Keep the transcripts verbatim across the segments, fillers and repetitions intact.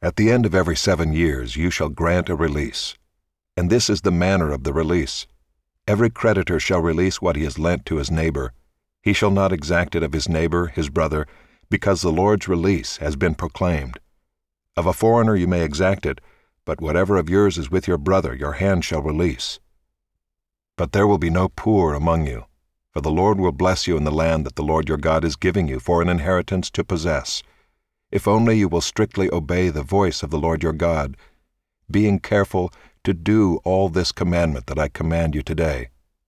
At the end of every seven years you shall grant a release. And this is the manner of the release. Every creditor shall release what he has lent to his neighbor. He shall not exact it of his neighbor, his brother, because the Lord's release has been proclaimed. Of a foreigner you may exact it, but whatever of yours is with your brother your hand shall release. But there will be no poor among you, for the Lord will bless you in the land that the Lord your God is giving you for an inheritance to possess, if only you will strictly obey the voice of the Lord your God, being careful to do all this commandment that I command you today.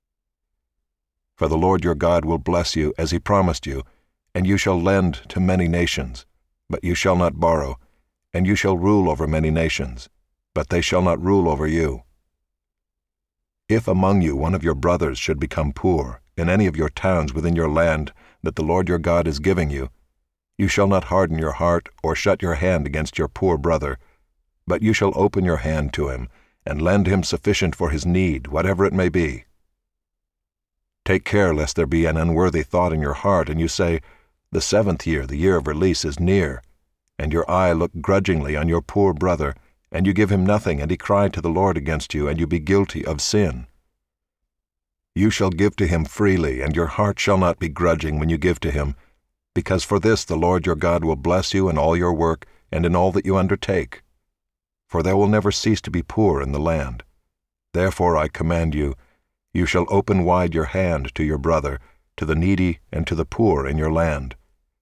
For the Lord your God will bless you as he promised you, and you shall lend to many nations, but you shall not borrow, and you shall rule over many nations, but they shall not rule over you. If among you one of your brothers should become poor in any of your towns within your land that the Lord your God is giving you, you shall not harden your heart or shut your hand against your poor brother, but you shall open your hand to him and lend him sufficient for his need, whatever it may be. Take care lest there be an unworthy thought in your heart, and you say, "The seventh year, the year of release, is near," and your eye look grudgingly on your poor brother, and you give him nothing, and he cry to the Lord against you, and you be guilty of sin. You shall give to him freely, and your heart shall not be grudging when you give to him, because for this the Lord your God will bless you in all your work and in all that you undertake. For there will never cease to be poor in the land. Therefore I command you, you shall open wide your hand to your brother, to the needy and to the poor in your land.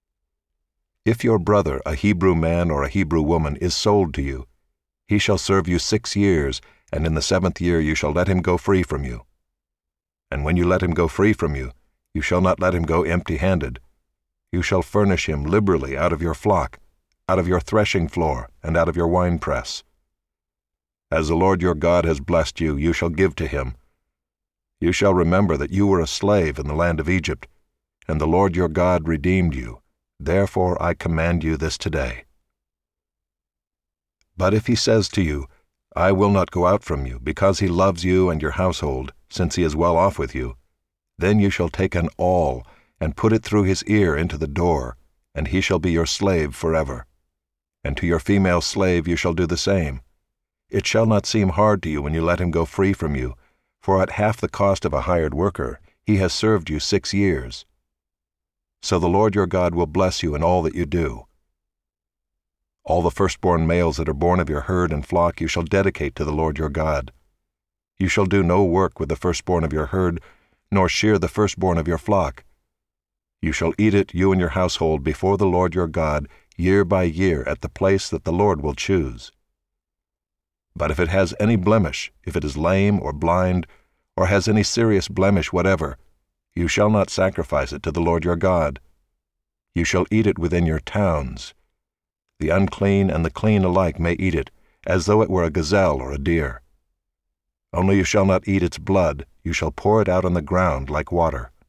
If your brother, a Hebrew man or a Hebrew woman, is sold to you, he shall serve you six years, and in the seventh year you shall let him go free from you. And when you let him go free from you, you shall not let him go empty-handed. You shall furnish him liberally out of your flock, out of your threshing floor, and out of your winepress. As the Lord your God has blessed you, you shall give to him. You shall remember that you were a slave in the land of Egypt, and the Lord your God redeemed you. Therefore I command you this today. But if he says to you, I will not go out from you, because he loves you and your household, since he is well off with you, then you shall take an awl, and put it through his ear into the door, and he shall be your slave forever. And to your female slave you shall do the same. It shall not seem hard to you when you let him go free from you, for at half the cost of a hired worker he has served you six years. So the Lord your God will bless you in all that you do. All the firstborn males that are born of your herd and flock you shall dedicate to the Lord your God. You shall do no work with the firstborn of your herd, nor shear the firstborn of your flock. You shall eat it, you and your household, before the Lord your God, year by year, at the place that the Lord will choose. But if it has any blemish, if it is lame or blind, or has any serious blemish whatever, you shall not sacrifice it to the Lord your God. You shall eat it within your towns. The unclean and the clean alike may eat it, as though it were a gazelle or a deer. Only you shall not eat its blood, you shall pour it out on the ground like water.